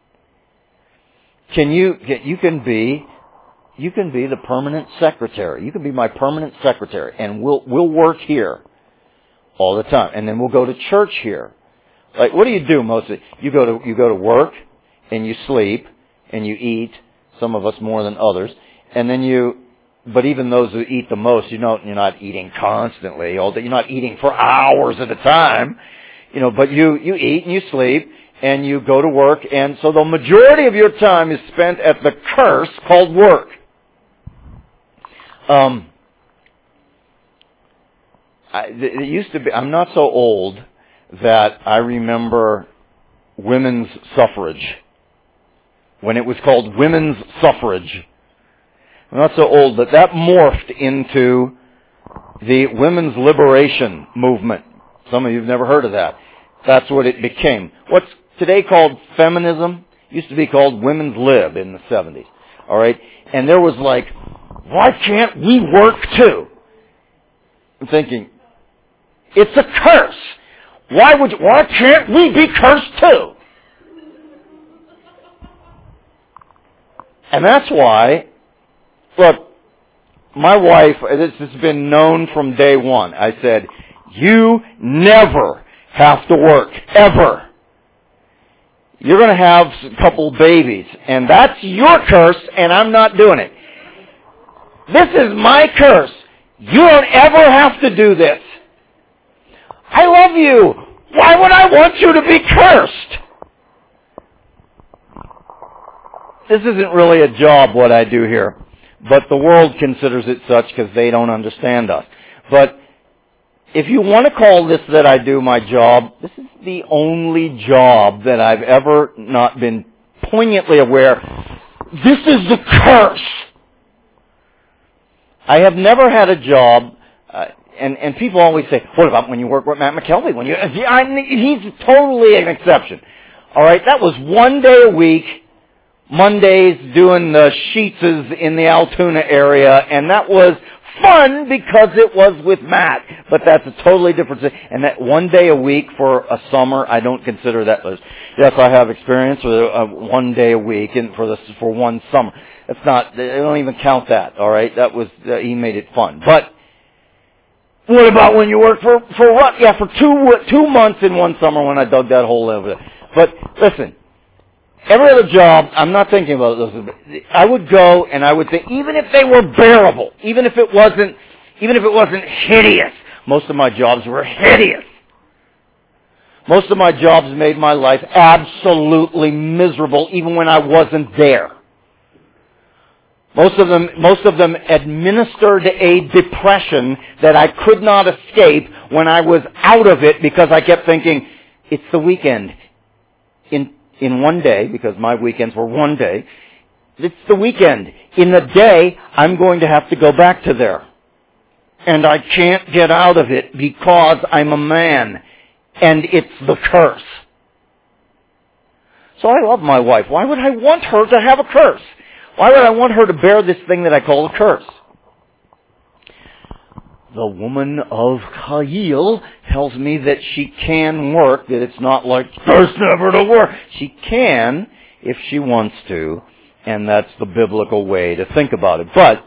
Can you, you can be, you can be the permanent secretary. You can be my permanent secretary, and we'll, we'll work here all the time. And then we'll go to church here. Like, what do you do mostly? You go to, you go to work, and you sleep, and you eat, some of us more than others, and then you, but even those who eat the most, you know, you're not eating constantly, all day, you're not eating for hours at a time, you know, but you, you eat and you sleep, and you go to work, and so the majority of your time is spent at the curse called work. Um, I, it used to be, I'm not so old that I remember women's suffrage. When it was called women's suffrage. I'm not so old, but that morphed into the women's liberation movement. Some of you have never heard of that. That's what it became. What's today called feminism used to be called women's lib in the seventies. All right? And there was like, why can't we work too? I'm thinking, It's a curse. Why would you, why can't we be cursed too? And that's why, look, my wife, this has been known from day one. I said, you never have to work, ever. You're going to have a couple babies, and that's your curse, and I'm not doing it. This is my curse. You don't ever have to do this. I love you. Why would I want you to be cursed? This isn't really a job, what I do here. But the world considers it such because they don't understand us. But if you want to call this that I do my job, this is the only job that I've ever not been poignantly aware. This is the curse. I have never had a job, uh, and, and people always say, what about when you work with Matt McKelvey? When you, I, he's totally an exception. All right, that was one day a week, Mondays doing the Sheetses in the Altoona area, and that was fun because it was with Matt. But that's a totally different thing. And that one day a week for a summer, I don't consider that. Yes, I have experience with uh, one day a week and for the for one summer. That's not. They don't even count that. All right, that was uh, he made it fun. But what about when you work for for what? Yeah, for two two months in one summer when I dug that hole over there. But listen. Every other job, I'm not thinking about those. I would go and I would think, even if they were bearable, even if it wasn't, even if it wasn't hideous. Most of my jobs were hideous. Most of my jobs made my life absolutely miserable, even when I wasn't there. Most of them, most of them administered a depression that I could not escape when I was out of it because I kept thinking, it's the weekend. In In one day, because my weekends were one day, it's the weekend. In the day, I'm going to have to go back to there. And I can't get out of it because I'm a man. And it's the curse. So I love my wife. Why would I want her to have a curse? Why would I want her to bear this thing that I call a curse? The woman of Chayil tells me that she can work, that it's not like, there's never to work. She can, if she wants to, and that's the biblical way to think about it. But,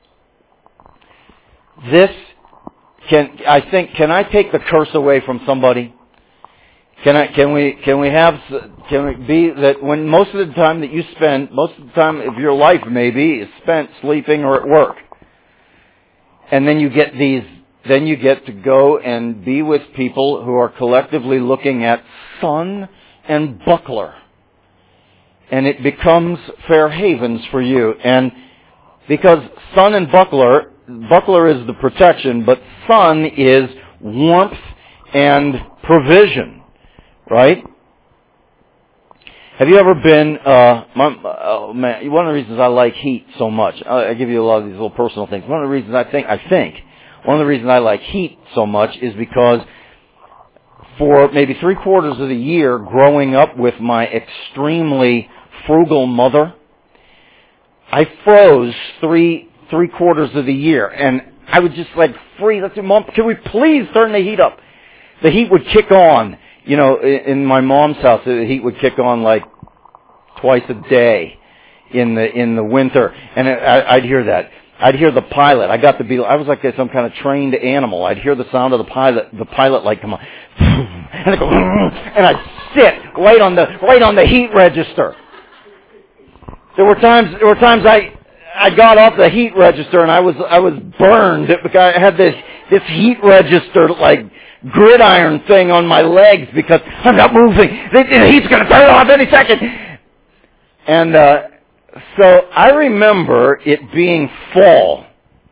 this, can, I think, can I take the curse away from somebody? Can I, can we, can we have, can it be that when most of the time that you spend, most of the time of your life maybe, is spent sleeping or at work. And then you get these, then you get to go and be with people who are collectively looking at Sun and Buckler. And it becomes Fair Havens for you. And because Sun and Buckler, Buckler is the protection, but Sun is warmth and provision. Right? Have you ever been, uh, my, oh man, one of the reasons I like heat so much, I, I give you a lot of these little personal things. One of the reasons I think, I think, one of the reasons I like heat so much is because for maybe three quarters of the year growing up with my extremely frugal mother, I froze three, three quarters of the year. And I would just like freeze. I said, Mom, can we please turn the heat up? The heat would kick on. You know, in my mom's house, the heat would kick on like twice a day in the in the winter, and I, I'd hear that. I'd hear the pilot. I got to be. I was like some kind of trained animal. I'd hear the sound of the pilot. The pilot light come on, and I go, and I'd sit right on the right on the heat register. There were times. There were times I I got off the heat register and I was I was burned because I had this this heat register like gridiron thing on my legs because I'm not moving. The, the heat's going to turn off any second. And uh, so I remember it being fall.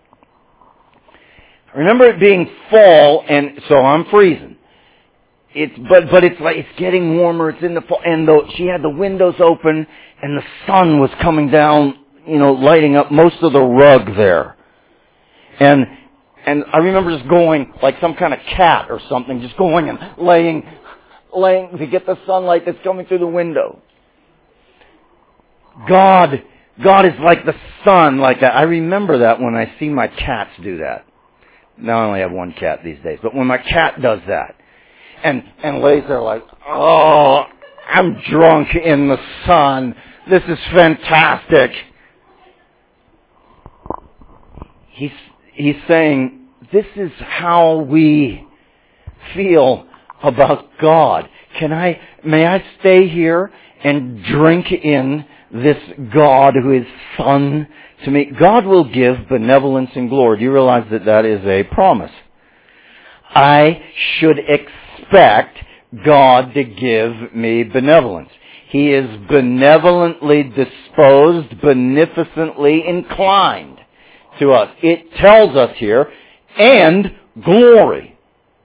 I remember it being fall, and so I'm freezing. It's but but it's like it's getting warmer. It's in the fall, and the, she had the windows open, and the sun was coming down, you know, lighting up most of the rug there. And and I remember just going like some kind of cat or something, just going and laying, laying to get the sunlight that's coming through the window. God, God is like the sun, like that. I remember that when I see my cats do that. Now I only have one cat these days, but when my cat does that, and, and lays there like, oh, I'm drunk in the sun. This is fantastic. He's, he's saying, this is how we feel about God. Can I, may I stay here and drink in this God who is Son to me? God will give benevolence and glory. Do you realize that that is a promise? I should expect God to give me benevolence. He is benevolently disposed, beneficently inclined to us. It tells us here, and glory.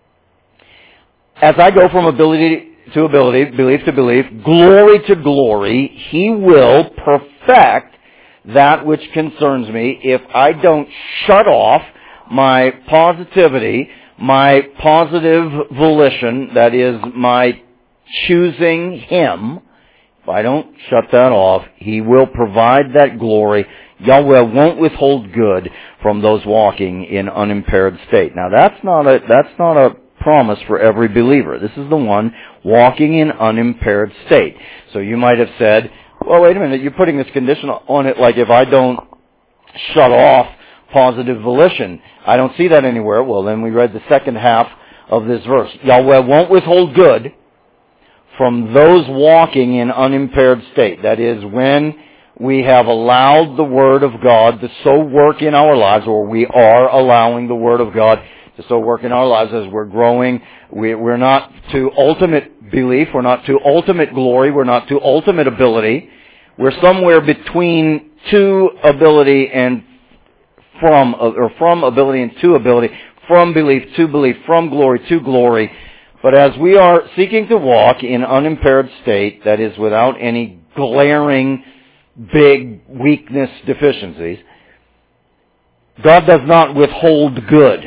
As I go from ability to ability, belief to belief, glory to glory, He will perfect that which concerns me if I don't shut off my positivity, my positive volition, that is, my choosing Him. If I don't shut that off, He will provide that glory. Yahweh won't withhold good from those walking in unimpaired state. Now that's not a, that's not a promise for every believer. This is the one walking in unimpaired state. So you might have said, well, wait a minute, you're putting this condition on it like if I don't shut off positive volition. I don't see that anywhere. Well, then we read the second half of this verse. Yahweh won't withhold good from those walking in unimpaired state. That is, when we have allowed the Word of God to so work in our lives, or we are allowing the Word of God to so work in our lives as we're growing. We, we're not to ultimate belief. We're not to ultimate glory. We're not to ultimate ability. We're somewhere between to ability and from, or from ability and to ability, from belief to belief, from glory to glory. But as we are seeking to walk in unimpaired state, that is without any glaring, big weakness deficiencies, God does not withhold good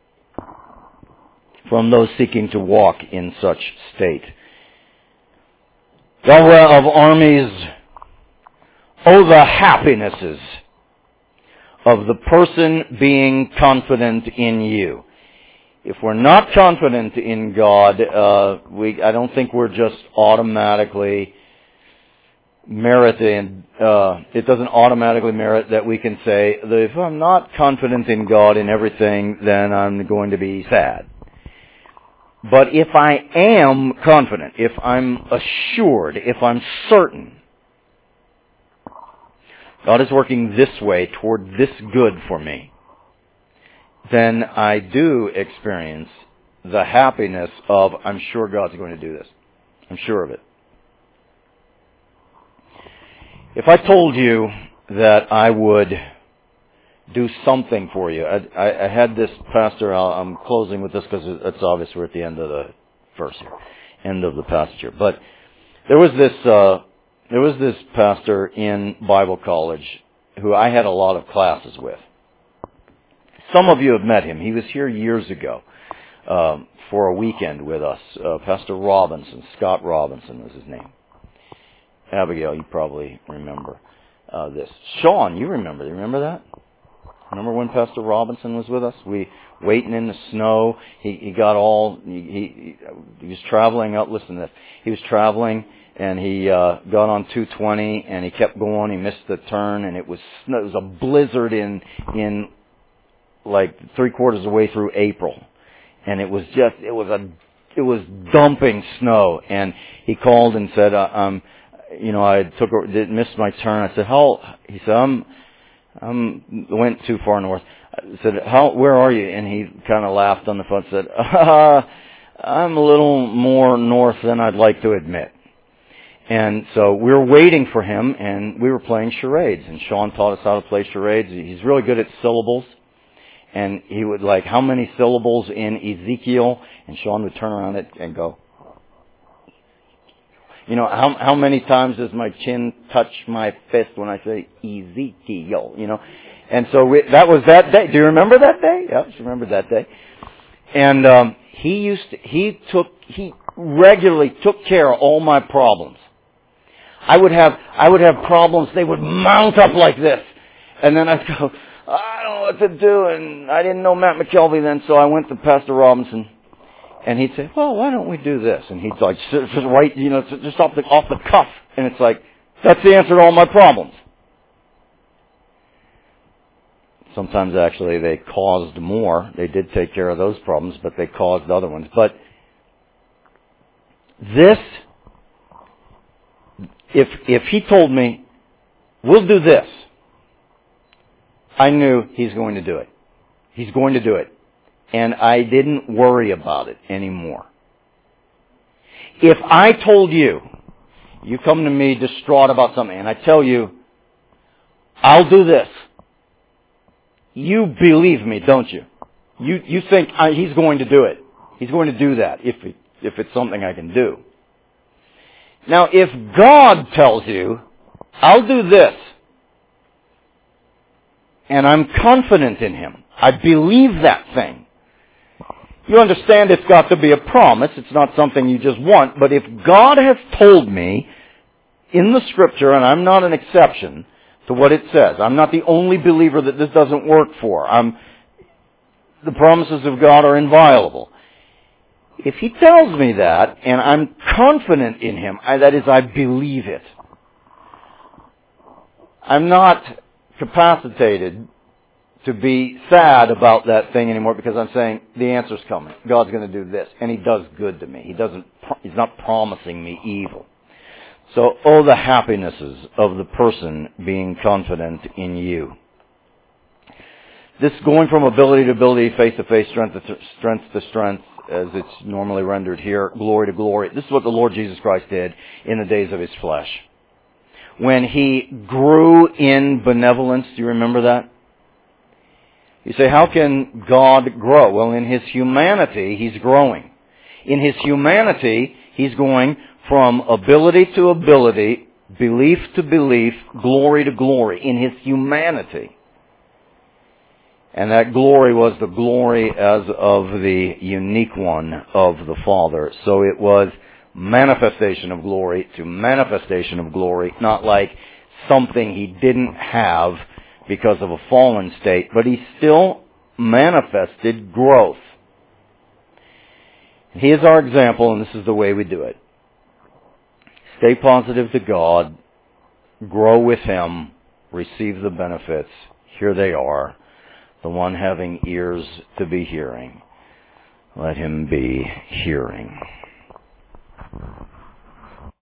from those seeking to walk in such state. Yahweh of armies, oh, the happinesses of the person being confident in you. If we're not confident in God, uh, we, I don't think we're just automatically meriting, uh, it doesn't automatically merit that we can say that if I'm not confident in God in everything, then I'm going to be sad. But if I am confident, if I'm assured, if I'm certain, God is working this way toward this good for me, then I do experience the happiness of, I'm sure God's going to do this. I'm sure of it. If I told you that I would do something for you, I, I, I had this pastor, I'll, I'm closing with this because it's obvious we're at the end of the verse here, end of the passage here. But there was this, uh, there was this pastor in Bible college who I had a lot of classes with. Some of you have met him. He was here years ago um, for a weekend with us. Uh, Pastor Robinson, Scott Robinson was his name. Abigail, you probably remember uh, this. Sean, you remember. You remember that? Remember when Pastor Robinson was with us? We waiting in the snow. He, he got all, he, he, he was traveling up, listen to this. He was traveling and he uh, got on two twenty and he kept going. He missed the turn and it was, it was a blizzard in, in, like three quarters of the way through April, and it was just it was a it was dumping snow. And he called and said, uh, um, you know, I took did missed my turn. I said, how? He said, I'm I'm went too far north. I said, how? Where are you? And he kind of laughed on the phone. Said, uh, I'm a little more north than I'd like to admit. And so we were waiting for him, and we were playing charades. And Sean taught us how to play charades. He's really good at syllables. And he would like, how many syllables in Ezekiel? And Sean would turn around it and go, you know, how how many times does my chin touch my fist when I say Ezekiel? You know, and so we, that was that day. Do you remember that day? Yeah, I remember that day. And um, he used to, he took he regularly took care of all my problems. I would have I would have problems. They would mount up like this, and then I'd go, I don't know what to do, and I didn't know Matt McKelvey then, so I went to Pastor Robinson, and he'd say, well, why don't we do this? And he'd like, just right, you know, just off the, off the cuff, and it's like, that's the answer to all my problems. Sometimes actually they caused more. They did take care of those problems, but they caused other ones. But this, if if he told me, we'll do this, I knew he's going to do it. He's going to do it. And I didn't worry about it anymore. If I told you, you come to me distraught about something, and I tell you, I'll do this, you believe me, don't you? You you think I, he's going to do it. He's going to do that if it, if it's something I can do. Now, if God tells you, I'll do this, and I'm confident in Him, I believe that thing, you understand it's got to be a promise. It's not something you just want. But if God has told me in the Scripture, and I'm not an exception to what it says, I'm not the only believer that this doesn't work for. I'm, the promises of God are inviolable. If He tells me that, and I'm confident in Him, I, that is, I believe it, I'm not capacitated to be sad about that thing anymore, because I'm saying the answer's coming. God's going to do this, and He does good to me. He doesn't. He's not promising me evil. So, oh, the happinesses of the person being confident in you. This going from ability to ability, faith to faith, strength to strength to strength, as it's normally rendered here, glory to glory. This is what the Lord Jesus Christ did in the days of His flesh. When He grew in benevolence, do you remember that? You say, how can God grow? Well, in His humanity, He's growing. In His humanity, He's going from ability to ability, belief to belief, glory to glory, in His humanity. And that glory was the glory as of the unique one of the Father. So it was manifestation of glory to manifestation of glory, not like something He didn't have because of a fallen state, but He still manifested growth. He is our example, and this is the way we do it. Stay positive to God, grow with Him, receive the benefits. Here they are. The one having ears to be hearing, let him be hearing.